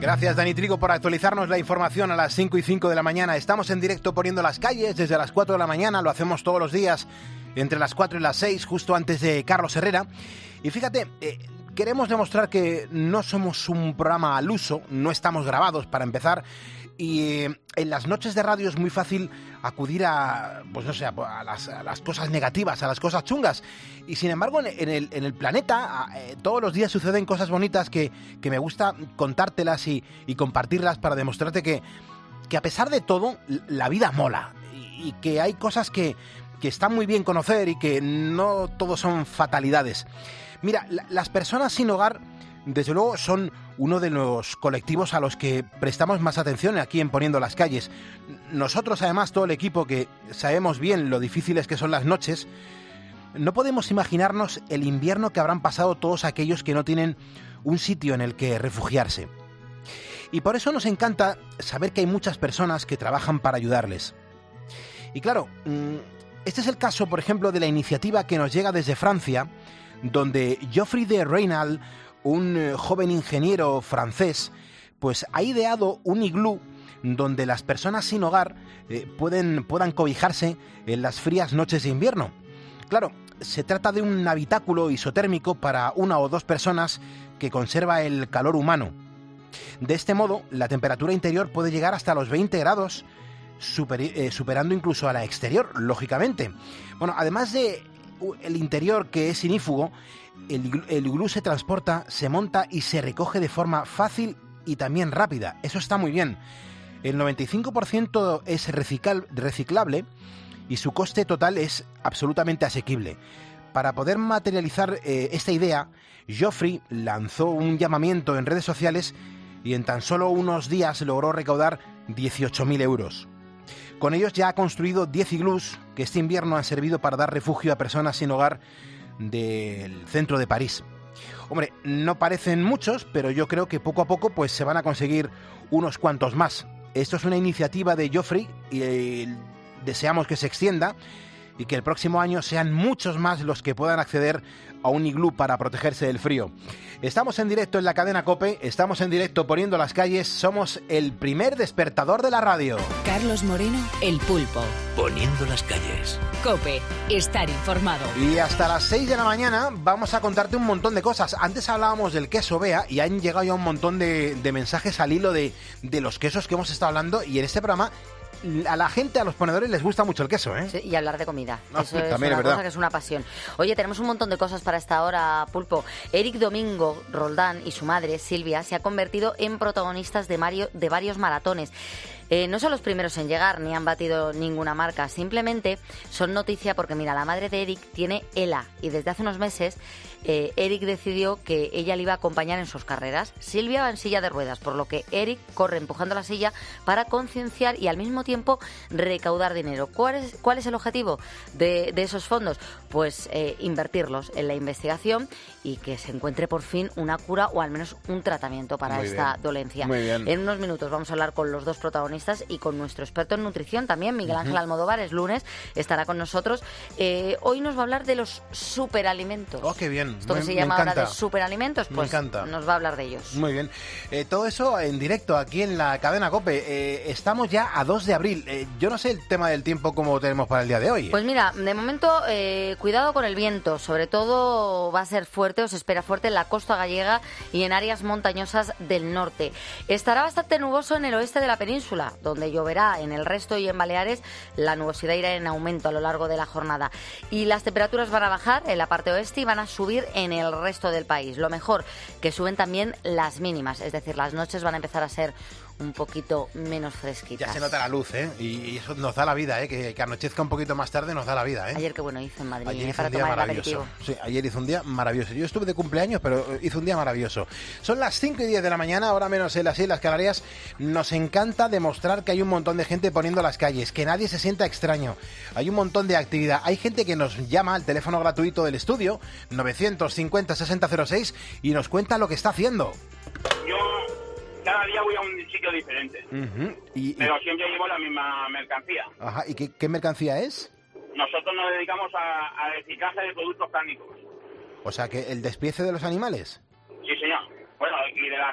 Gracias, Dani Trigo, por actualizarnos la información a las 5:05 de la mañana. Estamos en directo poniendo las calles desde las 4 de la mañana. Lo hacemos todos los días entre las 4 y las 6, justo antes de Carlos Herrera. Y fíjate, queremos demostrar que no somos un programa al uso, no estamos grabados para empezar. Y en las noches de radio es muy fácil acudir a, pues no sé, a las cosas negativas, a las cosas chungas. Y sin embargo, en el planeta todos los días suceden cosas bonitas que me gusta contártelas y compartirlas para demostrarte que a pesar de todo, la vida mola. Y que hay cosas que están muy bien conocer y que no todo son fatalidades. Mira, las personas sin hogar, desde luego, son uno de los colectivos a los que prestamos más atención aquí en Poniendo las Calles. Nosotros, además, todo el equipo que sabemos bien lo difíciles que son las noches, no podemos imaginarnos el invierno que habrán pasado todos aquellos que no tienen un sitio en el que refugiarse. Y por eso nos encanta saber que hay muchas personas que trabajan para ayudarles. Y claro, este es el caso, por ejemplo, de la iniciativa que nos llega desde Francia, donde Geoffrey de Reynal, un joven ingeniero francés, pues ha ideado un iglú donde las personas sin hogar puedan cobijarse en las frías noches de invierno. Claro, se trata de un habitáculo isotérmico para una o dos personas que conserva el calor humano. De este modo, la temperatura interior puede llegar hasta los 20 grados, superando incluso a la exterior, lógicamente. Bueno, además de el interior, que es inífugo, el iglú se transporta, se monta y se recoge de forma fácil y también rápida. Eso está muy bien. El 95% es reciclable y su coste total es absolutamente asequible. Para poder materializar esta idea, Geoffrey lanzó un llamamiento en redes sociales y en tan solo unos días logró recaudar 18.000 euros. Con ellos ya ha construido 10 iglús que este invierno han servido para dar refugio a personas sin hogar del centro de París. Hombre, no parecen muchos, pero yo creo que poco a poco pues se van a conseguir unos cuantos más. Esto es una iniciativa de Geoffrey y deseamos que se extienda y que el próximo año sean muchos más los que puedan acceder a un iglú para protegerse del frío. Estamos en directo en la cadena COPE, estamos en directo Poniendo las Calles, somos el primer despertador de la radio. Carlos Moreno, El Pulpo. Poniendo las Calles. COPE, estar informado. Y hasta las 6 de la mañana vamos a contarte un montón de cosas. Antes hablábamos del queso Bea y han llegado ya un montón de mensajes al hilo de los quesos que hemos estado hablando, y en este programa a la gente, a los ponedores, les gusta mucho el queso, ¿eh? Sí, y hablar de comida. Eso es también una es verdad. cosa que es una pasión. Oye, tenemos un montón de cosas para esta hora, Pulpo. Eric Domingo Roldán y su madre, Silvia, se ha convertido en protagonistas de varios maratones. No son los primeros en llegar, ni han batido ninguna marca. Simplemente son noticia porque, mira, la madre de Eric tiene ELA y desde hace unos meses Eric decidió que ella le iba a acompañar en sus carreras. Silvia va en silla de ruedas, por lo que Eric corre empujando la silla para concienciar y al mismo tiempo recaudar dinero. ¿Cuál es el objetivo de esos fondos? Pues invertirlos en la investigación y que se encuentre por fin una cura o al menos un tratamiento para esta dolencia. Muy bien. En unos minutos vamos a hablar con los dos protagonistas y con nuestro experto en nutrición también, Miguel Ángel Almodóvar. Es lunes, estará con nosotros. Hoy nos va a hablar de los superalimentos. Oh, qué bien. Esto que se llama ahora de superalimentos, pues nos va a hablar de ellos. Muy bien. Todo eso en directo aquí en la cadena COPE. Estamos ya a 2 de abril. Yo no sé el tema del tiempo cómo tenemos para el día de hoy. Pues mira, de momento cuidado con el viento. Sobre todo va a ser fuerte, o se espera fuerte en la costa gallega y en áreas montañosas del norte. Estará bastante nuboso en el oeste de la península, donde lloverá. En el resto y en Baleares la nubosidad irá en aumento a lo largo de la jornada. Y las temperaturas van a bajar en la parte oeste y van a subir en el resto del país. Lo mejor, que suben también las mínimas, es decir, las noches van a empezar a ser un poquito menos fresquitas. Ya se nota la luz, ¿eh? Y eso nos da la vida, ¿eh? Que anochezca un poquito más tarde nos da la vida, ¿eh? Ayer qué bueno hizo en Madrid, ayer hizo para un día tomar maravilloso. el aperitivo. Sí, ayer hizo un día maravilloso. Yo estuve de cumpleaños, pero hizo un día maravilloso. Son las 5:10 de la mañana, ahora menos en las Islas Canarias. Nos encanta demostrar que hay un montón de gente poniendo las calles, que nadie se sienta extraño. Hay un montón de actividad. Hay gente que nos llama al teléfono gratuito del estudio, 950-6006, y nos cuenta lo que está haciendo. Yo cada día voy a un sitio diferente, pero siempre llevo la misma mercancía. Ajá, ¿y qué mercancía es? Nosotros nos dedicamos a reciclaje de productos cárnicos. O sea, que el despiece de los animales. Sí, señor. Bueno, y de las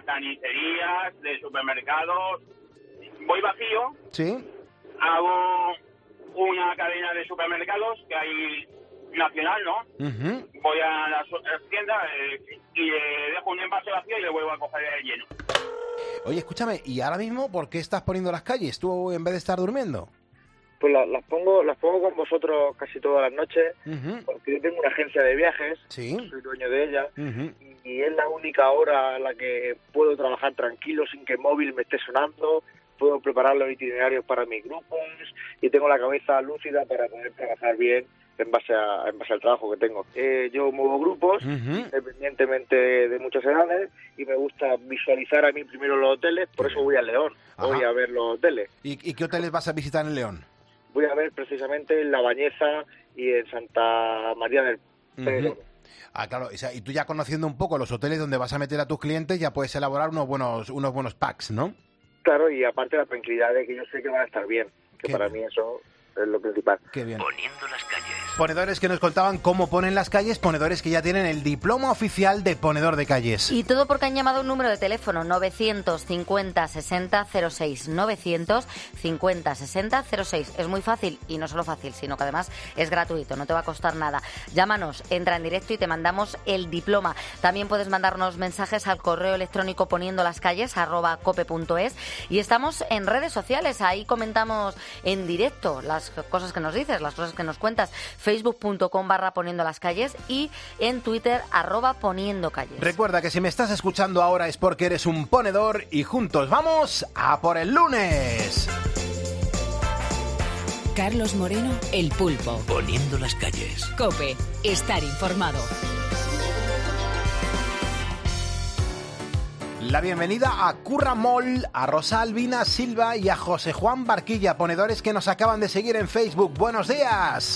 carnicerías, de supermercados. Voy vacío. Sí. Hago una cadena de supermercados que hay nacional, ¿no? Uh-huh. Voy a las tiendas y dejo un envase vacío y le vuelvo a coger lleno. Oye, escúchame, ¿y ahora mismo por qué estás poniendo las calles tú en vez de estar durmiendo? Pues las pongo con vosotros casi todas las noches, Uh-huh. porque yo tengo una agencia de viajes, Sí. soy dueño de ella, Uh-huh. y es la única hora en la que puedo trabajar tranquilo sin que el móvil me esté sonando, puedo preparar los itinerarios para mis grupos y tengo la cabeza lúcida para poder trabajar bien en base al trabajo que tengo. Yo muevo grupos, Uh-huh. independientemente de muchas edades, y me gusta visualizar a mí primero los hoteles, por eso voy a León, voy Ajá. a ver los hoteles. ¿Y qué hoteles vas a visitar en León? Voy a ver precisamente en La Bañeza y en Santa María del Pedro. Uh-huh. Ah, claro, o sea, y tú ya conociendo un poco los hoteles donde vas a meter a tus clientes, ya puedes elaborar unos buenos packs, ¿no? Claro, y aparte la tranquilidad de que yo sé que van a estar bien, que Qué para bien. mí eso es lo principal. Qué bien. Poniendo las calles. Ponedores que nos contaban cómo ponen las calles, ponedores que ya tienen el diploma oficial de ponedor de calles. Y todo porque han llamado un número de teléfono 950 60 06. 950 60 06. Es muy fácil, y no solo fácil, sino que además es gratuito, no te va a costar nada. Llámanos, entra en directo y te mandamos el diploma. También puedes mandarnos mensajes al correo electrónico poniendolascalles@cope.es, y estamos en redes sociales, ahí comentamos en directo las cosas que nos dices, las cosas que nos cuentas. facebook.com/poniendolascalles y en Twitter @poniendocalles. Recuerda que si me estás escuchando ahora es porque eres un ponedor y juntos vamos a por el lunes. Carlos Moreno, El Pulpo. Poniendo las calles. COPE. Estar informado. La bienvenida a Curra Moll, a Rosa Albina Silva y a José Juan Barquilla, ponedores que nos acaban de seguir en Facebook. ¡Buenos días!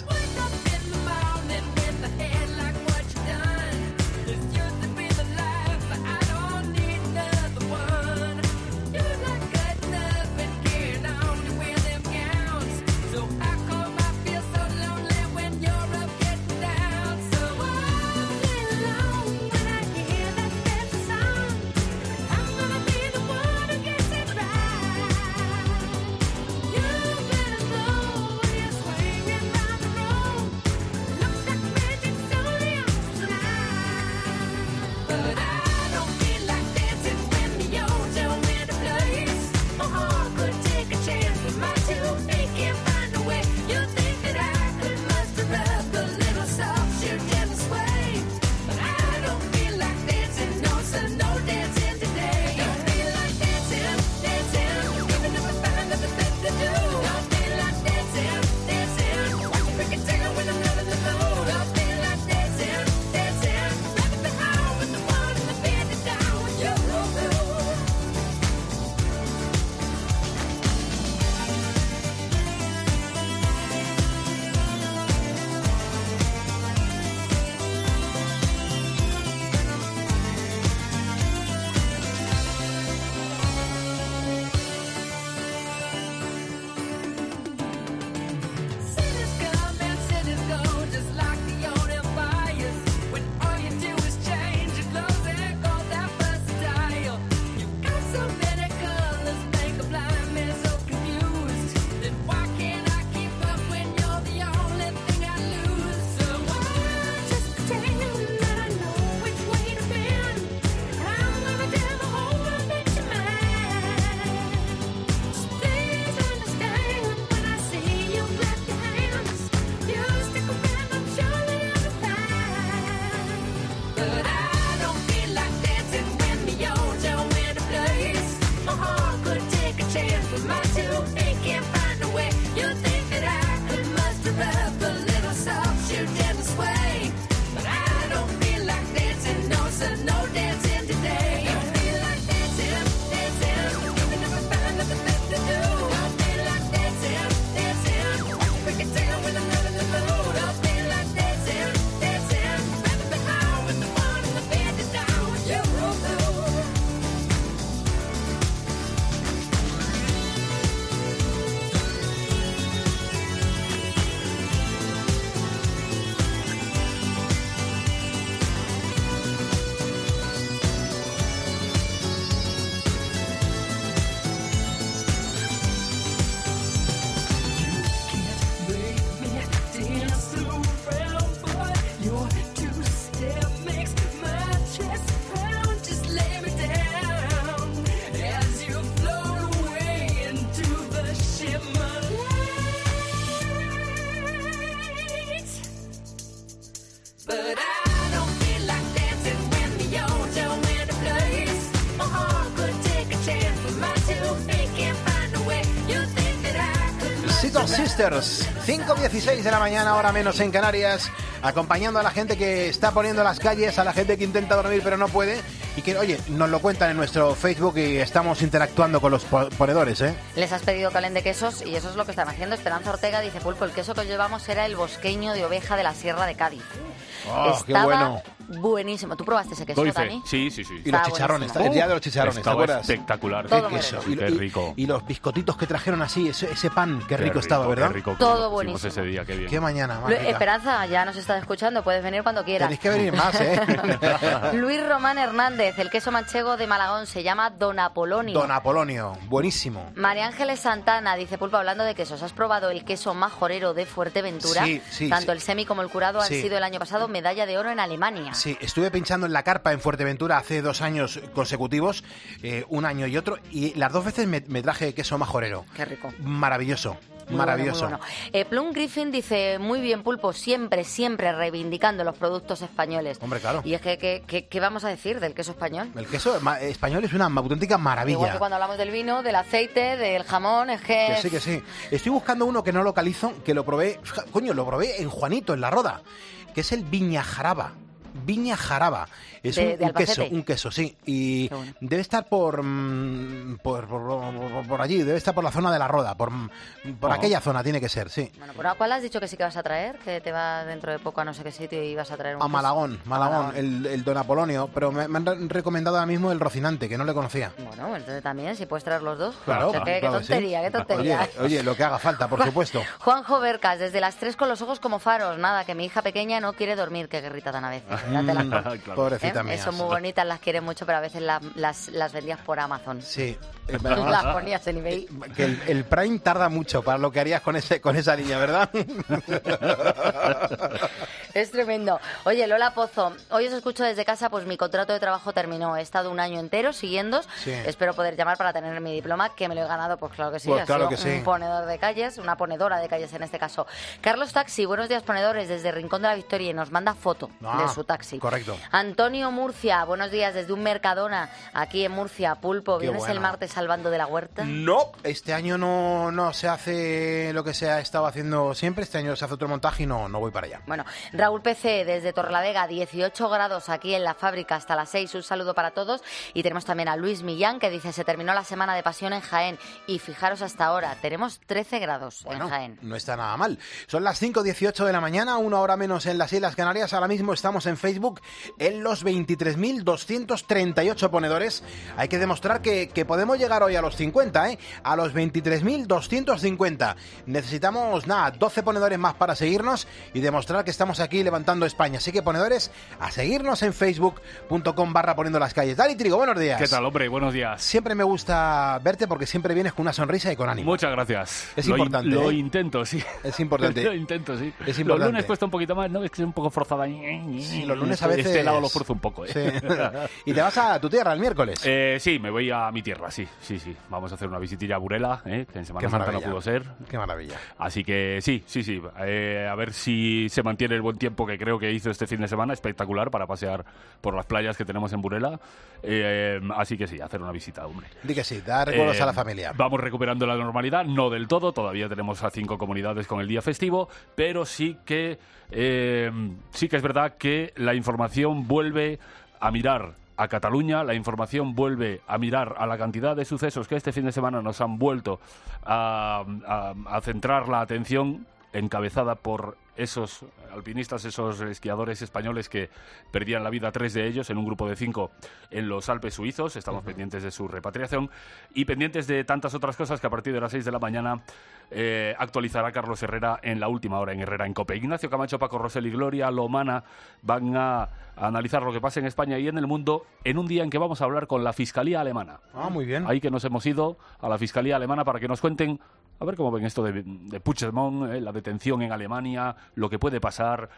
Sisters, 5:16 de la mañana, hora menos en Canarias, acompañando a la gente que está poniendo las calles, a la gente que intenta dormir pero no puede, y que, oye, nos lo cuentan en nuestro Facebook y estamos interactuando con los ponedores, ¿eh? Les has pedido que hablen de quesos y eso es lo que están haciendo. Esperanza Ortega dice, Pulpo, el queso que llevamos era el bosqueño de oveja de la Sierra de Cádiz. ¡Oh, qué bueno! Buenísimo. ¿Tú probaste ese queso, Dani? Sí. Y los chicharrones, el día de los chicharrones, ¿te acuerdas? Espectacular. Todo Qué queso. bueno. Qué rico. Y los biscotitos que trajeron así, ese pan, qué rico estaba, ¿verdad? Qué rico. Todo Lo pusimos buenísimo. ese día, qué bien. Qué mañana, más rica. Esperanza, ya nos estás escuchando, puedes venir cuando quieras. Tenéis que venir más, ¿eh? Luis Román Hernández, el queso manchego de Malagón se llama Don Apolonio. Don Apolonio, buenísimo. María Ángeles Santana dice, Pulpo, hablando de quesos, ¿has probado el queso majorero de Fuerteventura? Sí. Tanto el semi como el curado han Sí. sido el año pasado medalla de oro en Alemania. Sí, estuve pinchando en la carpa en Fuerteventura hace 2 años consecutivos, un año y otro, y las 2 veces me traje queso majorero. Qué rico. Maravilloso. Muy Maravilloso. bueno, muy bueno. Plum Griffin dice, muy bien, Pulpo, siempre reivindicando los productos españoles. Hombre, claro. Y es que, ¿qué vamos a decir del queso español? El queso español es una auténtica maravilla. Igual que cuando hablamos del vino, del aceite, del jamón, es que... Que sí. Estoy buscando uno que no localizo, que lo probé, lo probé en Juanito, en La Roda, que es el Viña Jaraba. Viña Jaraba. Es de un queso, sí. Y bueno. debe estar por allí, debe estar por la zona de La Roda, por aquella zona tiene que ser, sí. Bueno, ¿por cuál has dicho que sí que vas a traer? Que te va dentro de poco a no sé qué sitio y vas a traer un A queso. Malagón, el Don Apolonio, pero me han recomendado ahora mismo el Rocinante, que no le conocía. Bueno, entonces también, si puedes traer los dos. Claro, O sea, qué claro que sí. tontería, qué tontería. Oye, lo que haga falta, por supuesto. Juanjo Bercas, desde las 3 con los ojos como faros. Nada, que mi hija pequeña no quiere dormir. Qué guerrita tan a veces. Dátela. Claro. Pobrecita mía. Son muy bonitas, las quiere mucho, pero a veces las vendías por Amazon. Sí. Las ponías en eBay. Que el Prime tarda mucho para lo que harías con esa niña, ¿verdad? Es tremendo. Oye, Lola Pozo, hoy os escucho desde casa, pues mi contrato de trabajo terminó. He estado 1 año entero siguiéndos. Sí. Espero poder llamar para tener mi diploma, que me lo he ganado, pues claro que sí. Pues Ha claro sido que sí. un ponedor de calles, una ponedora de calles en este caso. Carlos Taxi, buenos días ponedores, desde Rincón de la Victoria, y nos manda foto de su taxi. Correcto. Antonio Murcia, buenos días, desde un Mercadona, aquí en Murcia. Pulpo, Qué ¿vienes bueno. el martes salvando de la huerta? No, este año no se hace lo que se ha estado haciendo siempre. Este año se hace otro montaje y no voy para allá. Bueno, Raúl PC desde Torrelavega, 18 grados aquí en la fábrica hasta las 6. Un saludo para todos. Y tenemos también a Luis Millán, que dice, se terminó la semana de pasión en Jaén. Y fijaros hasta ahora, tenemos 13 grados en Jaén. No está nada mal. Son las 5:18 de la mañana, 1 hora menos en las Islas Canarias. Ahora mismo estamos en Facebook en los 23.238 ponedores. Hay que demostrar que podemos llegar hoy a los 50, ¿eh? A los 23.250. Necesitamos, 12 ponedores más para seguirnos y demostrar que estamos aquí levantando España. Así que, ponedores, a seguirnos en facebook.com/poniendo las calles. Dani Trigo, buenos días. ¿Qué tal, hombre? Buenos días. Siempre me gusta verte porque siempre vienes con una sonrisa y con ánimo. Muchas gracias. Es importante, Lo ¿eh? intento, sí. Es importante. Lo intento, sí. Es importante. Los lunes cuesta un poquito más, ¿no? Es que es un poco forzada. Sí, los lunes a veces... Este lado lo forzo un poco, ¿eh? Sí. ¿Y te vas a tu tierra el miércoles? Sí, me voy a mi tierra, sí. Vamos a hacer una visitilla a Burela, que en Semana Santa no pudo ser. Qué maravilla. Así que sí. A ver si se mantiene el buen tiempo que creo que hizo este fin de semana, espectacular, para pasear por las playas que tenemos en Burela. Así que sí, hacer una visita, hombre. Di que sí, da recuerdos a la familia. Vamos recuperando la normalidad, no del todo, todavía tenemos a 5 comunidades con el día festivo, pero sí que es verdad que la información vuelve a mirar a Cataluña, la información vuelve a mirar a la cantidad de sucesos que este fin de semana nos han vuelto a centrar la atención, encabezada por esos alpinistas, esos esquiadores españoles que perdían la vida, 3 de ellos en un grupo de 5 en los Alpes suizos. Estamos pendientes de su repatriación y pendientes de tantas otras cosas que a partir de las 6 de la mañana actualizará Carlos Herrera en la última hora en Herrera en COPE. Ignacio Camacho, Paco Rosell y Gloria Lomana van a analizar lo que pasa en España y en el mundo en un día en que vamos a hablar con la Fiscalía Alemana. Muy bien. Ahí que nos hemos ido a la Fiscalía Alemana para que nos cuenten a ver cómo ven esto de Puigdemont, la detención en Alemania, lo que puede pasar,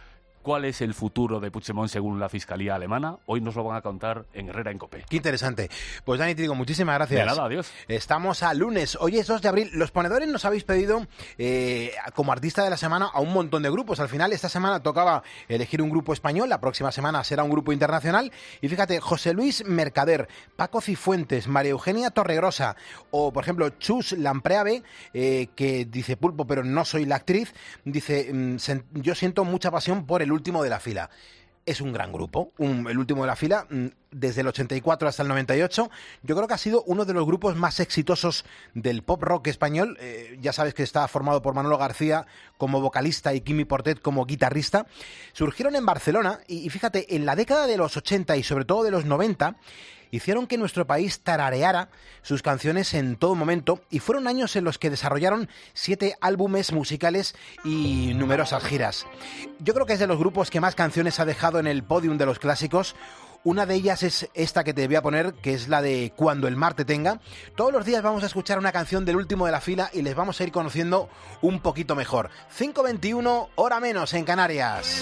cuál es el futuro de Puigdemont según la Fiscalía alemana. Hoy nos lo van a contar en Herrera en COPE. Qué interesante. Pues Dani Trigo, muchísimas gracias. De nada, adiós. Estamos a lunes. Hoy es 2 de abril. Los ponedores nos habéis pedido como artista de la semana a un montón de grupos. Al final, esta semana tocaba elegir un grupo español. La próxima semana será un grupo internacional. Y fíjate, José Luis Mercader, Paco Cifuentes, María Eugenia Torregrosa o, por ejemplo, Chus Lampreave, que dice Pulpo, pero no soy la actriz, dice, yo siento mucha pasión por El último de la fila. Es un gran grupo, El último de la fila, desde el 84 hasta el 98. Yo creo que ha sido uno de los grupos más exitosos del pop rock español. Ya sabes que está formado por Manolo García como vocalista y Quimi Portet como guitarrista. Surgieron en Barcelona y fíjate, en la década de los 80 y sobre todo de los 90... hicieron que nuestro país tarareara sus canciones en todo momento y fueron años en los que desarrollaron 7 álbumes musicales y numerosas giras. Yo creo que es de los grupos que más canciones ha dejado en el podium de los clásicos. Una de ellas es esta que te voy a poner, que es la de Cuando el mar te tenga. Todos los días vamos a escuchar una canción del último de la fila y les vamos a ir conociendo un poquito mejor. 5:21, hora menos en Canarias.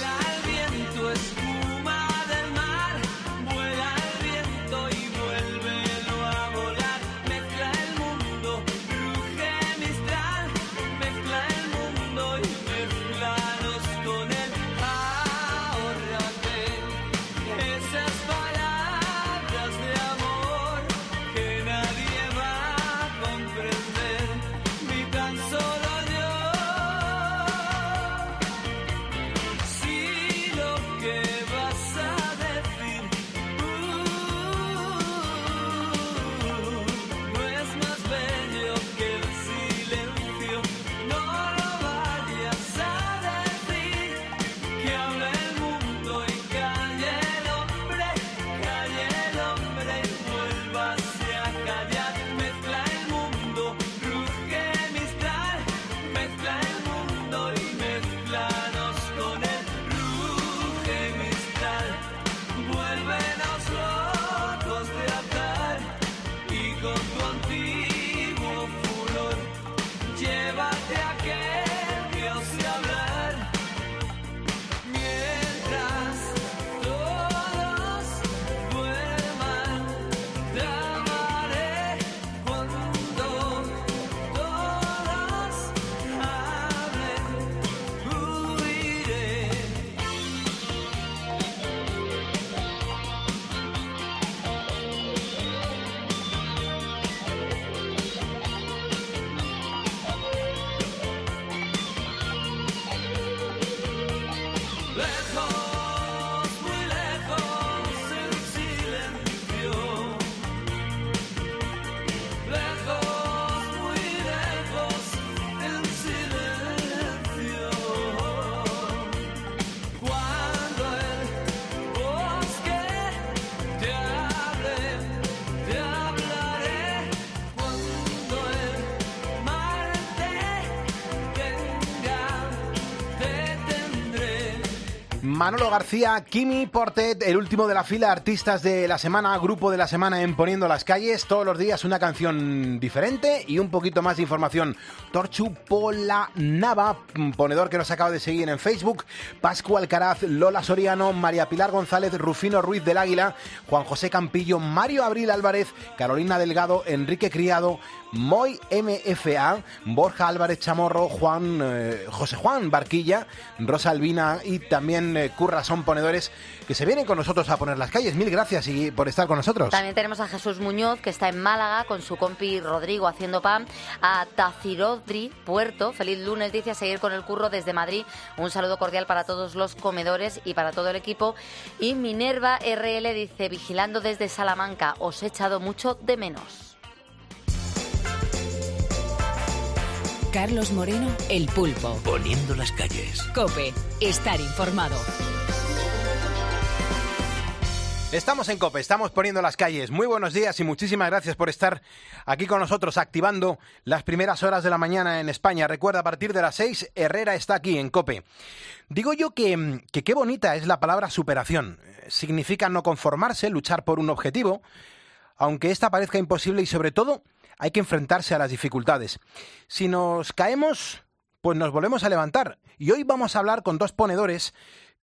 Manolo García, Quimi Portet, el último de la fila, artistas de la semana, grupo de la semana en Poniendo las Calles. Todos los días una canción diferente y un poquito más de información. Torchu Pola Nava, ponedor que nos acaba de seguir en Facebook. Pascu Alcaraz, Lola Soriano, María Pilar González, Rufino Ruiz del Águila, Juan José Campillo, Mario Abril Álvarez, Carolina Delgado, Enrique Criado, Moy MFA, Borja Álvarez Chamorro, José Juan Barquilla, Rosa Albina y también Curra son ponedores que se vienen con nosotros a poner las calles. Mil gracias y por estar con nosotros. También tenemos a Jesús Muñoz, que está en Málaga con su compi Rodrigo haciendo pan. A Tacirodri Puerto, feliz lunes, dice, a seguir con el curro desde Madrid. Un saludo cordial para todos los comedores y para todo el equipo. Y Minerva RL dice, vigilando desde Salamanca, os he echado mucho de menos. Carlos Moreno, El Pulpo. Poniendo las calles. COPE, estar informado. Estamos en COPE, estamos poniendo las calles. Muy buenos días y muchísimas gracias por estar aquí con nosotros, activando las primeras horas de la mañana en España. Recuerda, a partir de las 6, Herrera está aquí en COPE. Digo yo que qué bonita es la palabra superación. Significa no conformarse, luchar por un objetivo, aunque esta parezca imposible, y sobre todo hay que enfrentarse a las dificultades. Si nos caemos, pues nos volvemos a levantar. Y hoy vamos a hablar con dos ponedores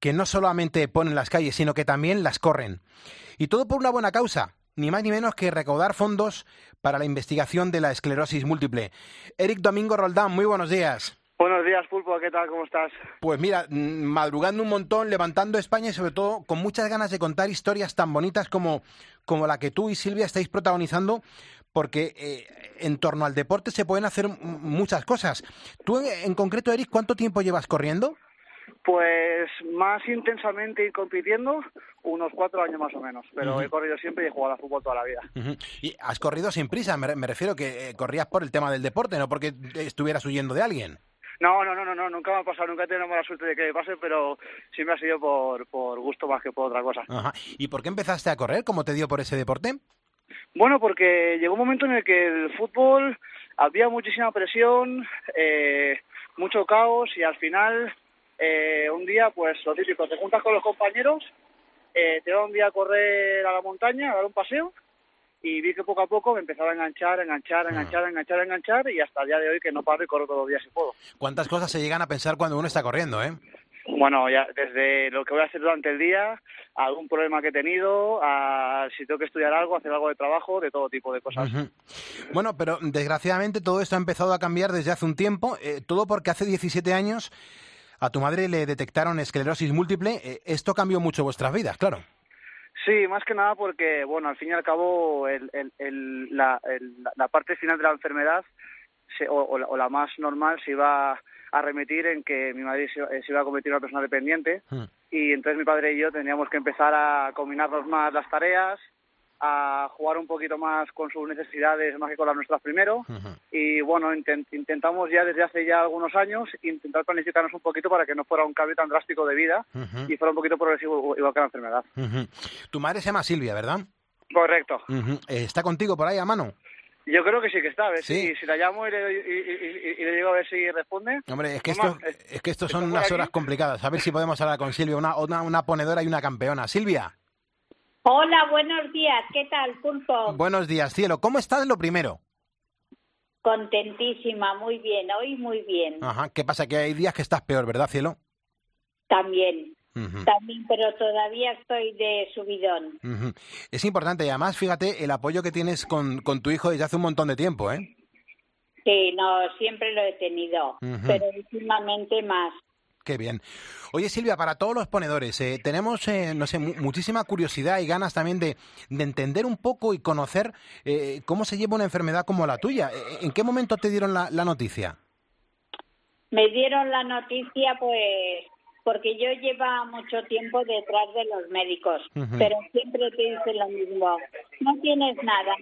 que no solamente ponen las calles, sino que también las corren. Y todo por una buena causa, ni más ni menos que recaudar fondos para la investigación de la esclerosis múltiple. Eric Domingo Roldán, muy buenos días. Buenos días, Pulpo, ¿qué tal? ¿Cómo estás? Pues mira, madrugando un montón, levantando España y sobre todo con muchas ganas de contar historias tan bonitas como la que tú y Silvia estáis protagonizando, porque en torno al deporte se pueden hacer muchas cosas. Tú en concreto, Eric, ¿cuánto tiempo llevas corriendo? Pues más intensamente y compitiendo, unos 4 años más o menos, pero he corrido siempre y he jugado al fútbol toda la vida. Y has corrido sin prisa, me refiero que corrías por el tema del deporte, no porque estuvieras huyendo de alguien. No, nunca me ha pasado, nunca he tenido mala suerte de que me pase, pero sí me ha sido por gusto más que por otra cosa. Ajá. ¿Y por qué empezaste a correr? ¿Cómo te dio por ese deporte? Bueno, porque llegó un momento en el que el fútbol había muchísima presión, mucho caos y al final un día, pues lo típico, te juntas con los compañeros, te vas un día a correr a la montaña, a dar un paseo y vi que poco a poco me empezaba a enganchar y hasta el día de hoy que no paro y corro todos los días si puedo. ¿Cuántas cosas se llegan a pensar cuando uno está corriendo, eh? Bueno, ya desde lo que voy a hacer durante el día, a algún problema que he tenido, a si tengo que estudiar algo, hacer algo de trabajo, de todo tipo de cosas. Bueno, pero desgraciadamente todo esto ha empezado a cambiar desde hace un tiempo, todo porque hace 17 años a tu madre le detectaron esclerosis múltiple. Esto cambió mucho vuestras vidas, claro. Sí, más que nada porque, bueno, al fin y al cabo la parte final de la enfermedad o la más normal se iba a remitir en que mi madre se iba a convertir en una persona dependiente y entonces mi padre y yo teníamos que empezar a combinarnos más las tareas, a jugar un poquito más con sus necesidades más que con las nuestras primero y bueno, intentamos ya desde hace ya algunos años intentar planificarnos un poquito para que no fuera un cambio tan drástico de vida y fuera un poquito progresivo igual que la enfermedad. Tu madre se llama Silvia, ¿verdad? Correcto. ¿Está contigo por ahí a mano? Yo creo que sí que está, a ver ¿Sí? si la llamo y le digo a ver si responde. Hombre, es que estos son unas horas complicadas. A ver si podemos hablar con Silvia, una ponedora y una campeona. Silvia. Hola, buenos días. ¿Qué tal, Pulpo? Buenos días, cielo. ¿Cómo estás, lo primero? Contentísima, muy bien. Hoy muy bien. Ajá. ¿Qué pasa? Que hay días que estás peor, ¿verdad, cielo? También. También, pero todavía estoy de subidón. Es importante y además, fíjate, el apoyo que tienes con tu hijo desde hace un montón de tiempo, ¿eh? Sí, no, siempre lo he tenido, pero últimamente más. Qué bien. Oye, Silvia, para todos los ponedores, tenemos, no sé, muchísima curiosidad y ganas también de entender un poco y conocer cómo se lleva una enfermedad como la tuya. ¿En qué momento te dieron la noticia? Me dieron la noticia, pues, porque yo llevo mucho tiempo detrás de los médicos, pero siempre te dicen lo mismo. No tienes nada.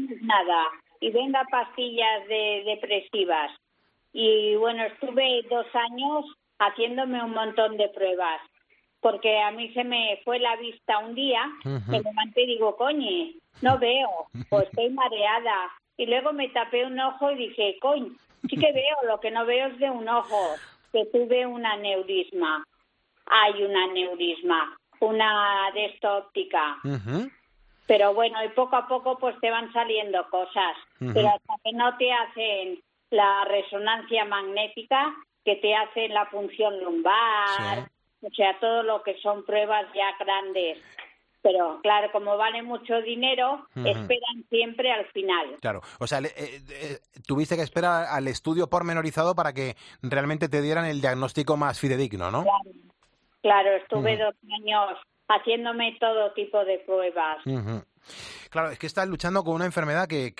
Y venga pastillas depresivas. Y bueno, estuve 2 años haciéndome un montón de pruebas, porque a mí se me fue la vista un día, me levanté y digo, coño, no veo, pues estoy mareada. Y luego me tapé un ojo y dije, coño, sí que veo, lo que no veo es de un ojo, que tuve un aneurisma. Hay un aneurisma, una de esta óptica. Pero bueno, y poco a poco pues te van saliendo cosas, pero hasta que no te hacen la resonancia magnética, que te hacen la punción lumbar, o sea, todo lo que son pruebas ya grandes. Pero claro, como vale mucho dinero, esperan siempre al final. Claro, o sea, tuviste que esperar al estudio pormenorizado para que realmente te dieran el diagnóstico más fidedigno, ¿no? Claro, estuve 2 años haciéndome todo tipo de pruebas. Claro, es que estás luchando con una enfermedad que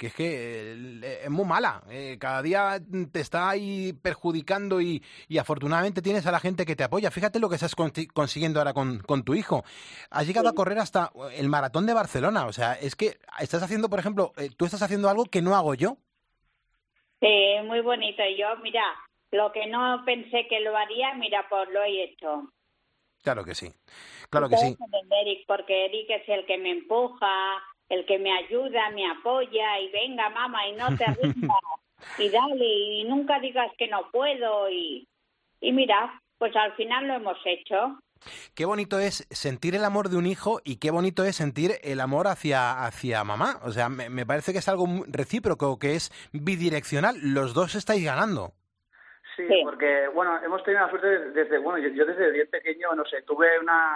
es muy mala. Cada día te está ahí perjudicando y afortunadamente tienes a la gente que te apoya. Fíjate lo que estás consiguiendo ahora con tu hijo. Has llegado a correr hasta el maratón de Barcelona. O sea, es que estás haciendo, por ejemplo, tú estás haciendo algo que no hago yo. Sí, muy bonito. Yo, mira, lo que no pensé que lo haría, mira, pues lo he hecho. Claro que sí, claro que sí. Eric, porque Eric es el que me empuja, el que me ayuda, me apoya y venga, mamá, y no te rindas, y dale, y nunca digas que no puedo, y mira, pues al final lo hemos hecho. Qué bonito es sentir el amor de un hijo y qué bonito es sentir el amor hacia mamá. O sea, me parece que es algo recíproco, que es bidireccional. Los dos estáis ganando. Sí, porque, bueno, hemos tenido la suerte desde, bueno, yo desde bien pequeño, no sé, tuve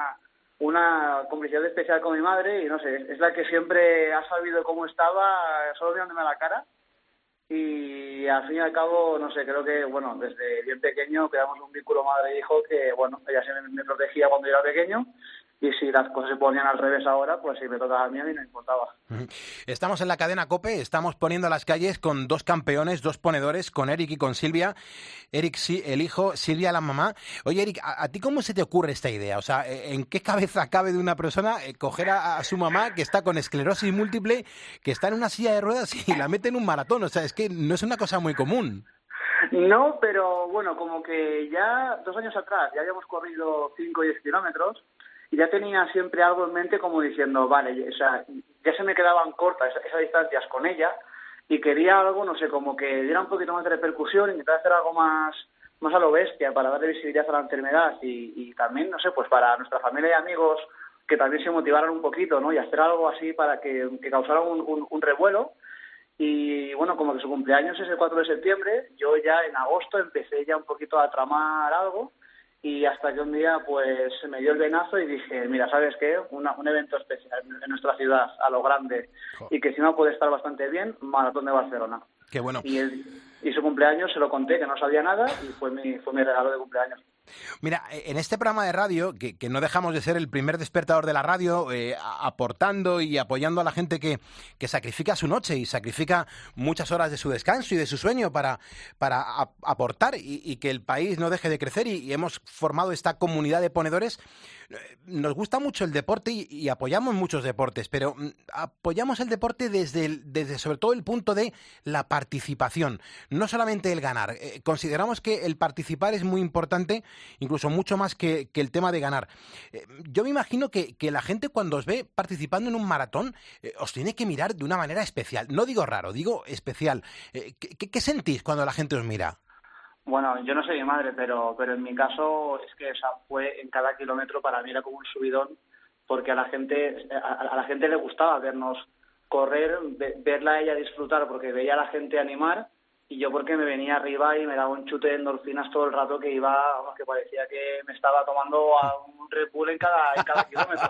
una complicidad especial con mi madre y, no sé, es la que siempre ha sabido cómo estaba, solo mirándome a la cara. Y al fin y al cabo, no sé, creo que, bueno, desde bien pequeño creamos un vínculo madre-hijo que, bueno, ella siempre me protegía cuando yo era pequeño. Y si las cosas se ponían al revés ahora, pues si me tocaba a mí no importaba. Estamos en la cadena COPE, estamos poniendo las calles con dos campeones, dos ponedores, con Eric y con Silvia. Eric, sí, el hijo, Silvia, la mamá. Oye, Eric, ¿a ti cómo se te ocurre esta idea? O sea, ¿en qué cabeza cabe de una persona coger a su mamá que está con esclerosis múltiple, que está en una silla de ruedas y la mete en un maratón? O sea, es que no es una cosa muy común. No, pero bueno, como que ya 2 años atrás ya habíamos corrido 5 o 10 kilómetros. Y ya tenía siempre algo en mente como diciendo, vale, o sea, ya se me quedaban cortas esas distancias con ella y quería algo, no sé, como que diera un poquito más de repercusión, intentar hacer algo más a lo bestia para darle visibilidad a la enfermedad y también, no sé, pues para nuestra familia y amigos que también se motivaran un poquito, ¿no? Y hacer algo así para que causara un revuelo. Y bueno, como que su cumpleaños es el 4 de septiembre, yo ya en agosto empecé ya un poquito a tramar algo. Y hasta que un día pues se me dio el venazo y dije, mira, ¿sabes qué? Un evento especial en nuestra ciudad, a lo grande, y que encima puede estar bastante bien, Maratón de Barcelona. Qué bueno. Y su cumpleaños se lo conté, que no sabía nada, y fue mi regalo de cumpleaños. Mira, en este programa de radio, que no dejamos de ser el primer despertador de la radio, aportando y apoyando a la gente que sacrifica su noche y sacrifica muchas horas de su descanso y de su sueño para aportar y que el país no deje de crecer y hemos formado esta comunidad de ponedores. Nos gusta mucho el deporte y apoyamos muchos deportes, pero apoyamos el deporte desde sobre todo el punto de la participación, no solamente el ganar. Consideramos que el participar es muy importante, incluso mucho más que el tema de ganar. Yo me imagino que la gente cuando os ve participando en un maratón os tiene que mirar de una manera especial. No digo raro, digo especial. ¿Qué sentís cuando la gente os mira? Bueno, yo no soy mi madre, pero en mi caso es que, o sea, fue en cada kilómetro para mí era como un subidón, porque a la gente le gustaba vernos correr, verla a ella disfrutar, porque veía a la gente animar, y yo porque me venía arriba y me daba un chute de endorfinas todo el rato que iba, vamos, que parecía que me estaba tomando a un Red Bull en cada kilómetro.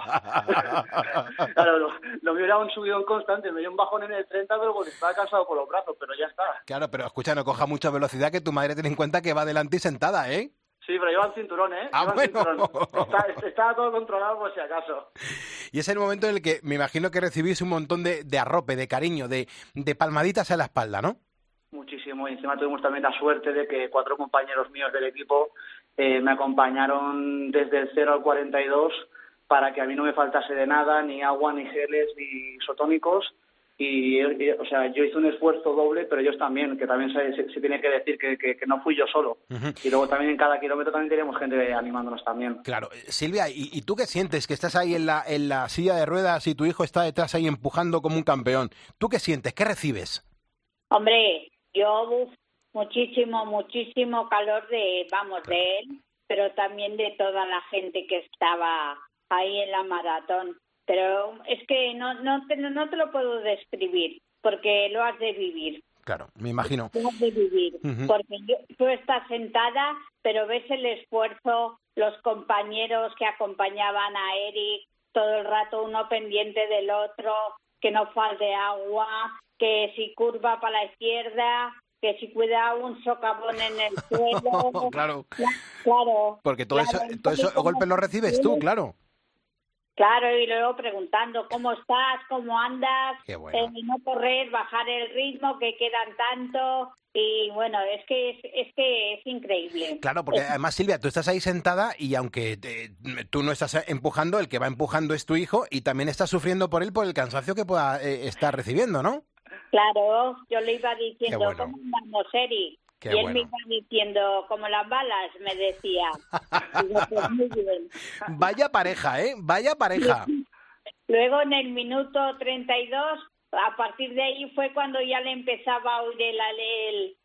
Claro, lo mío era un subidón constante, me dio un bajón en el 30, pero porque estaba cansado con los brazos, pero ya está. Claro, pero escucha, no coja mucha velocidad, que tu madre ten en cuenta que va delante y sentada, ¿eh? Sí, pero lleva el cinturón, ¿eh? Ah, bueno. Estaba todo controlado por si acaso. Y es el momento en el que me imagino que recibís un montón de arrope, de cariño, de palmaditas en la espalda, ¿no? Muchísimo, y encima tuvimos también la suerte de que 4 compañeros míos del equipo me acompañaron desde el 0 al 42 para que a mí no me faltase de nada, ni agua, ni geles, ni isotónicos, y o sea, yo hice un esfuerzo doble, pero ellos también, que también se tiene que decir que no fui yo solo. Uh-huh. Y luego también en cada kilómetro también teníamos gente animándonos también. Claro. Silvia, ¿y tú qué sientes? Que estás ahí en la silla de ruedas y tu hijo está detrás ahí empujando como un campeón. ¿Tú qué sientes? ¿Qué recibes? Hombre, yo muchísimo calor de él, pero también de toda la gente que estaba ahí en la maratón. Pero es que no te lo puedo describir, porque lo has de vivir. Claro, me imagino. Lo has de vivir, uh-huh. Porque tú estás sentada, pero ves el esfuerzo, los compañeros que acompañaban a Eric, todo el rato uno pendiente del otro, que no falte agua, que si curva para la izquierda, que si cuida un socavón en el suelo. Claro. Claro. Porque todo eso golpe lo recibes tú, claro. Claro, y luego preguntando cómo estás, cómo andas, Qué bueno. No correr, bajar el ritmo, que quedan tanto, y bueno, es que es increíble. Claro, porque además, Silvia, tú estás ahí sentada y aunque tú no estás empujando, el que va empujando es tu hijo y también estás sufriendo por él por el cansancio que pueda estar recibiendo, ¿no? Claro, yo le iba diciendo, bueno. ¿cómo andamos, Eri? Qué y él bueno. me iba diciendo, como las balas, me decía. Digo, pues muy bien. Vaya pareja, ¿eh? Vaya pareja. Luego, en el minuto 32, a partir de ahí fue cuando ya le empezaba a oír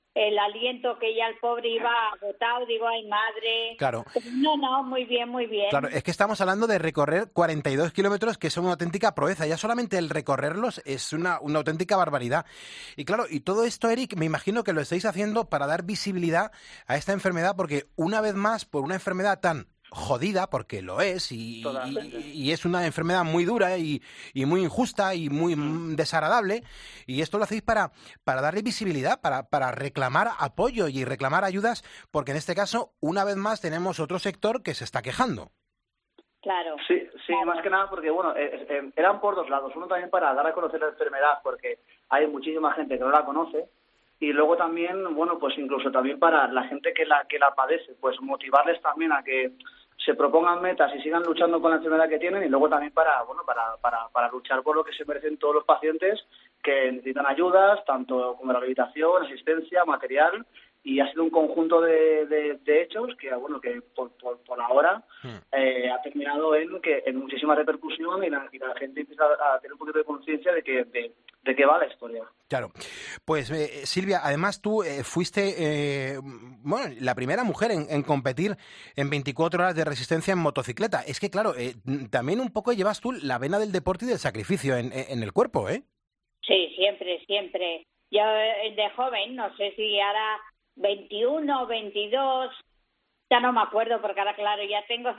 el aliento que ya el pobre iba agotado, digo, ay madre. Claro. No, muy bien, muy bien. Claro, es que estamos hablando de recorrer 42 kilómetros, que son una auténtica proeza. Ya solamente el recorrerlos es una auténtica barbaridad. Y claro, y todo esto, Eric, me imagino que lo estáis haciendo para dar visibilidad a esta enfermedad, porque una vez más, por una enfermedad tan jodida, porque lo es, y es una enfermedad muy dura y muy injusta y muy desagradable, y esto lo hacéis para darle visibilidad, para reclamar apoyo y reclamar ayudas, porque en este caso, una vez más, tenemos otro sector que se está quejando. Claro. Sí, claro. Más que nada porque, bueno, eran por dos lados. Uno también para dar a conocer la enfermedad, porque hay muchísima gente que no la conoce, y luego también, bueno, pues incluso también para la gente que la padece, pues motivarles también a que se propongan metas y sigan luchando con la enfermedad que tienen, y luego también para luchar por lo que se merecen todos los pacientes que necesitan ayudas, tanto como rehabilitación, asistencia, material, y ha sido un conjunto de hechos que, bueno, que por ahora ha terminado en muchísima repercusión, y la gente empieza a tener un poquito de conciencia de qué va la historia. Claro. Pues Silvia, además tú fuiste la primera mujer en competir en 24 horas de resistencia en motocicleta. Es que, claro, también un poco llevas tú la vena del deporte y del sacrificio en el cuerpo, ¿eh? Sí, siempre. Yo de joven, no sé si ahora 21 o 22, ya no me acuerdo, porque ahora, claro, ya tengo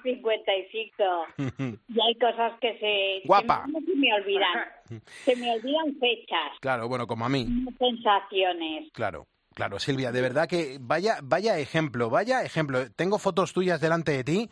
55 y hay cosas que ¡Guapa! se me olvidan. Se me olvidan fechas. Claro, bueno, como a mí. Sensaciones. Claro, Silvia, de verdad que vaya ejemplo. Tengo fotos tuyas delante de ti.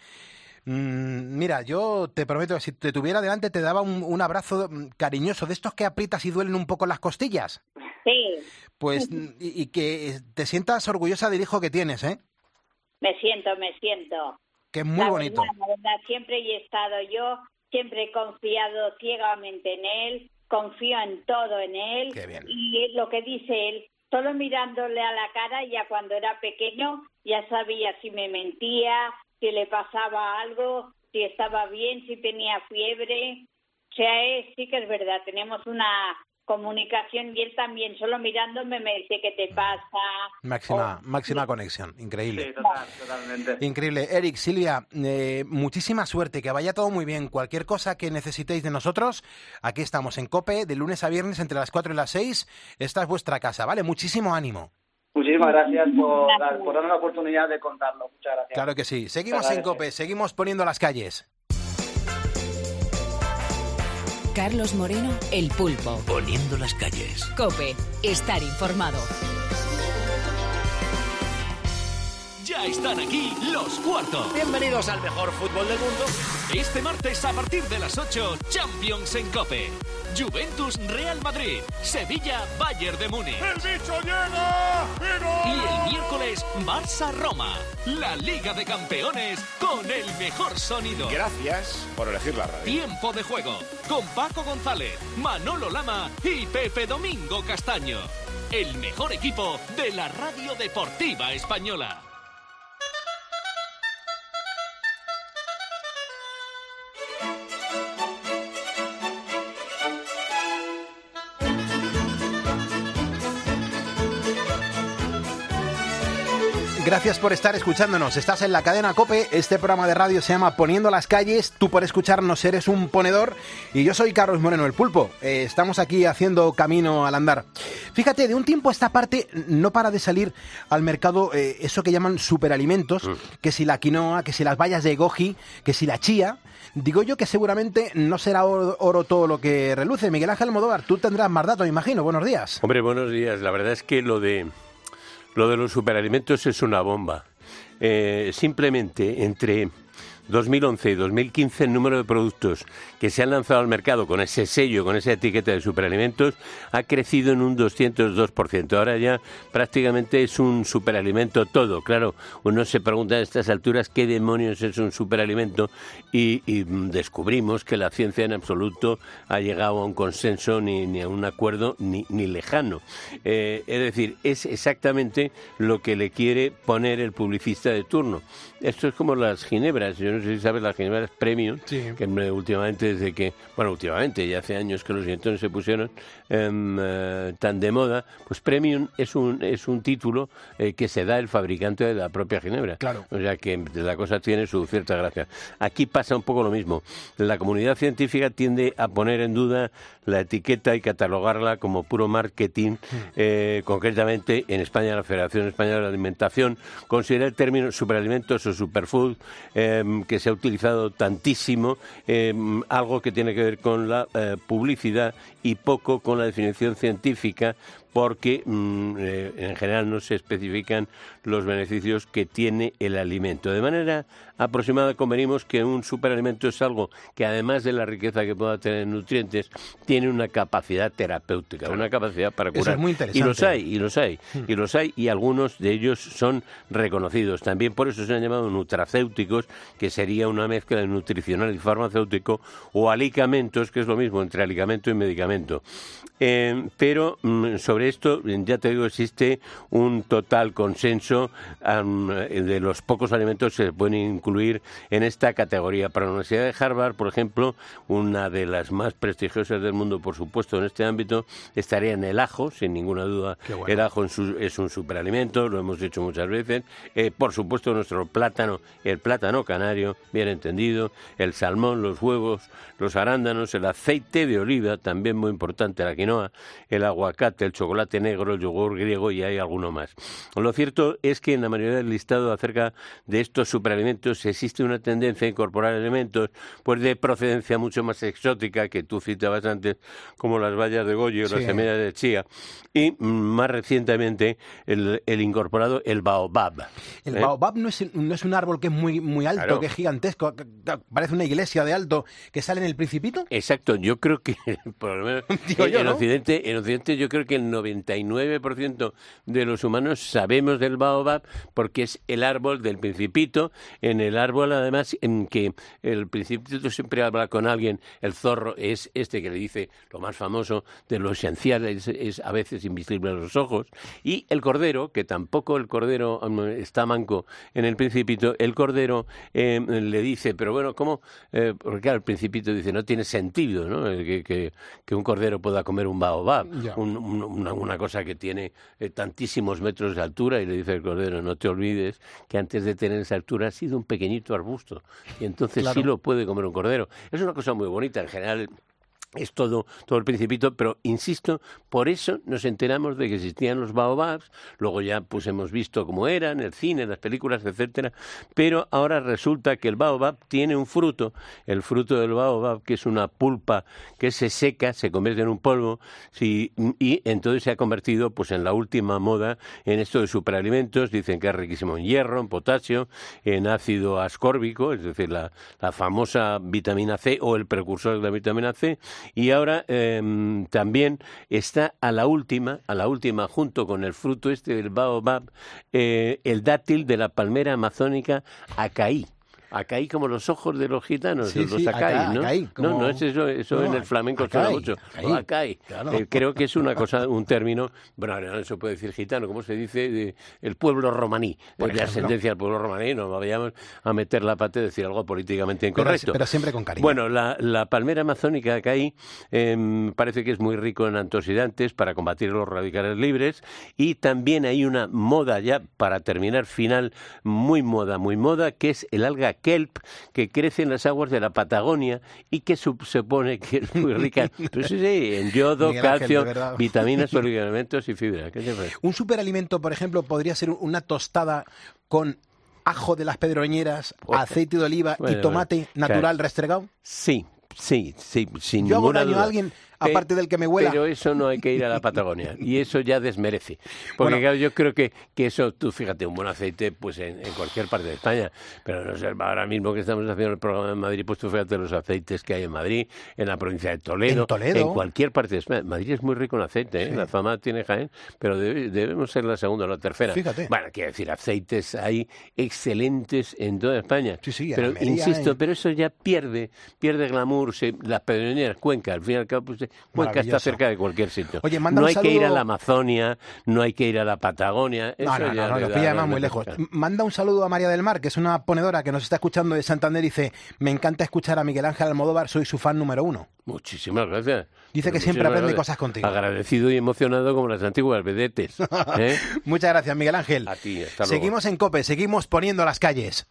Mira, yo te prometo que si te tuviera delante te daba un abrazo cariñoso, de estos que aprietas y duelen un poco las costillas. Sí. Pues, y que te sientas orgullosa del hijo que tienes, ¿eh? Me siento. Que es muy bonito. La verdad, siempre he estado yo, siempre he confiado ciegamente en él, confío en todo en él. Qué bien. Y lo que dice él, solo mirándole a la cara, ya cuando era pequeño, ya sabía si me mentía, si le pasaba algo, si estaba bien, si tenía fiebre. O sea, sí que es verdad, tenemos una comunicación, y él también, solo mirándome me dice ¿qué te pasa? Máxima conexión, increíble. Sí, totalmente. Increíble. Eric, Silvia, muchísima suerte, que vaya todo muy bien. Cualquier cosa que necesitéis de nosotros, aquí estamos en COPE, de lunes a viernes entre las 4 y las 6. Esta es vuestra casa, ¿vale? Muchísimo ánimo. Muchísimas gracias por darnos la oportunidad de contarlo. Muchas gracias. Claro que sí. Seguimos en COPE, seguimos poniendo las calles. Carlos Moreno, El Pulpo. Poniendo las calles. COPE, estar informado. Ya están aquí los cuartos. Bienvenidos al mejor fútbol del mundo. Este martes a partir de las 8, Champions en COPE. Juventus Real Madrid, Sevilla Bayern de Múnich. ¡El bicho llega! Y el miércoles Barça Roma. La Liga de Campeones con el mejor sonido. Gracias por elegir la radio. Tiempo de juego con Paco González, Manolo Lama y Pepe Domingo Castaño. El mejor equipo de la radio deportiva española. Gracias por estar escuchándonos. Estás en la cadena COPE. Este programa de radio se llama Poniendo las calles. Tú por escucharnos eres un ponedor. Y yo soy Carlos Moreno, el Pulpo. Estamos aquí haciendo camino al andar. Fíjate, de un tiempo a esta parte no para de salir al mercado eso que llaman superalimentos. Que si la quinoa, que si las bayas de goji, que si la chía. Digo yo que seguramente no será oro todo lo que reluce. Miguel Ángel Almodóvar, tú tendrás más datos, me imagino. Buenos días. Hombre, buenos días. La verdad es que lo de los superalimentos es una bomba. Simplemente entre 2011 y 2015 el número de productos que se han lanzado al mercado con ese sello, con esa etiqueta de superalimentos, ha crecido en un 202%. Ahora ya prácticamente es un superalimento todo. Claro, uno se pregunta a estas alturas qué demonios es un superalimento y descubrimos que la ciencia en absoluto ha llegado a un consenso ni a un acuerdo ni lejano. Es decir, es exactamente lo que le quiere poner el publicista de turno. Esto es como las ginebras. Yo no sé si sabes, las ginebras premium, Sí. que últimamente ya hace años que los directores se pusieron tan de moda, pues premium es un título que se da el fabricante de la propia ginebra. Claro. O sea que la cosa tiene su cierta gracia. Aquí pasa un poco lo mismo. La comunidad científica tiende a poner en duda la etiqueta y catalogarla como puro marketing. Concretamente, en España, la Federación Española de Alimentación considera el término superalimentos o superfood, que se ha utilizado tantísimo, algo que tiene que ver con la publicidad y poco con la definición científica, porque en general no se especifican los beneficios que tiene el alimento. De manera aproximada convenimos que un superalimento es algo que, además de la riqueza que pueda tener en nutrientes, tiene una capacidad terapéutica, claro, una capacidad para curar. Eso es muy interesante. Y los hay, y algunos de ellos son reconocidos. También por eso se han llamado nutracéuticos, que sería una mezcla de nutricional y farmacéutico, o alicamentos, que es lo mismo entre alicamento y medicamento. Pero sobre esto, ya te digo, existe un total consenso de los pocos alimentos que se pueden incluir en esta categoría. Para la Universidad de Harvard, por ejemplo, una de las más prestigiosas del mundo, por supuesto, en este ámbito, estaría en el ajo, sin ninguna duda. Bueno. El ajo es un superalimento, lo hemos dicho muchas veces. Por supuesto, nuestro plátano, el plátano canario, bien entendido, el salmón, los huevos, los arándanos, el aceite de oliva, también muy importante, la quinoa, el aguacate, el chocolate negro, el yogur griego, y hay alguno más. Lo cierto es que en la mayoría del listado acerca de estos superalimentos existe una tendencia a incorporar elementos pues de procedencia mucho más exótica, que tú citabas antes, como las bayas de goji o las semillas de chía, y más recientemente el incorporado, el baobab. El baobab no es un árbol que es muy alto, claro, que es gigantesco, que parece una iglesia de alto, que sale en El Principito. Exacto, yo creo que por lo menos en Occidente yo creo que el 99% de los humanos sabemos del baobab, porque es el árbol del Principito. En el árbol, además, en que el Principito siempre habla con alguien, el zorro es este que le dice lo más famoso de lo esencial, es a veces invisible a los ojos, y el cordero, que tampoco el cordero está manco en el Principito, el cordero le dice, pero bueno, ¿cómo? Porque claro, el Principito dice, no tiene sentido, ¿no? Que un cordero pueda comer un baobab, una cosa que tiene tantísimos metros de altura, y le dice el cordero, no te olvides que antes de tener esa altura ha sido un pequeñito arbusto, y entonces claro, sí lo puede comer un cordero. Es una cosa muy bonita, en general. Es todo el Principito, pero insisto, por eso nos enteramos de que existían los baobabs, luego ya pues hemos visto cómo eran, el cine, las películas, etcétera, pero ahora resulta que el baobab tiene un fruto, el fruto del baobab, que es una pulpa que se seca, se convierte en un polvo, y entonces se ha convertido pues en la última moda en esto de superalimentos. Dicen que es riquísimo en hierro, en potasio, en ácido ascórbico, es decir, la famosa vitamina C o el precursor de la vitamina C. Y ahora también está a la última, junto con el fruto este del baobab, el dátil de la palmera amazónica acaí. Acaí, como los ojos de los gitanos, los acai, ¿no? Acai, como... No, es eso en el flamenco acai, suena mucho. Acai. Claro. Creo que es una cosa, un término, bueno, no se puede decir gitano, ¿cómo se dice? El pueblo romaní, de ascendencia al pueblo romaní, no vayamos a meter la pata y decir algo políticamente incorrecto. Pero siempre con cariño. Bueno, la palmera amazónica acai parece que es muy rico en antioxidantes para combatir los radicales libres, y también hay una moda ya, para terminar, final, muy moda, que es el alga kelp, que crece en las aguas de la Patagonia y que supone que es muy rica en yodo, calcio, vitaminas, oligoelementos y fibra. ¿Qué te parece? Un superalimento, por ejemplo, podría ser una tostada con ajo de las Pedroñeras, aceite de oliva y tomate natural restregado. Sí, sin Yo hago ninguna daño duda. a alguien aparte del que me huela. Pero eso no hay que ir a la Patagonia, y eso ya desmerece. Porque claro, yo creo que eso, tú fíjate, un buen aceite pues en cualquier parte de España, pero no sé, ahora mismo que estamos haciendo el programa en Madrid, pues tú fíjate los aceites que hay en Madrid, en la provincia de Toledo, en cualquier parte de España. Madrid es muy rico en aceite, ¿eh? Sí. La fama tiene Jaén, pero debemos ser la segunda o la tercera. Fíjate. Bueno, quiero decir, aceites hay excelentes en toda España. Sí, pero insisto, pero eso ya pierde glamour. Las Pedroñeras, Cuenca, al fin y al cabo, pues, parte. Cuenca está cerca de cualquier sitio. Oye, manda no un hay saludo... que ir a la Amazonia, no hay que ir a la Patagonia. No, lo pilla además muy lejos. Manda un saludo a María del Mar, que es una ponedora que nos está escuchando de Santander y dice: me encanta escuchar a Miguel Ángel Almodóvar, soy su fan número 1. Muchísimas gracias. Dice que siempre aprende cosas contigo. Agradecido y emocionado como las antiguas vedetes. Muchas gracias, Miguel Ángel. A ti, hasta luego. Seguimos en COPE, seguimos poniendo las calles.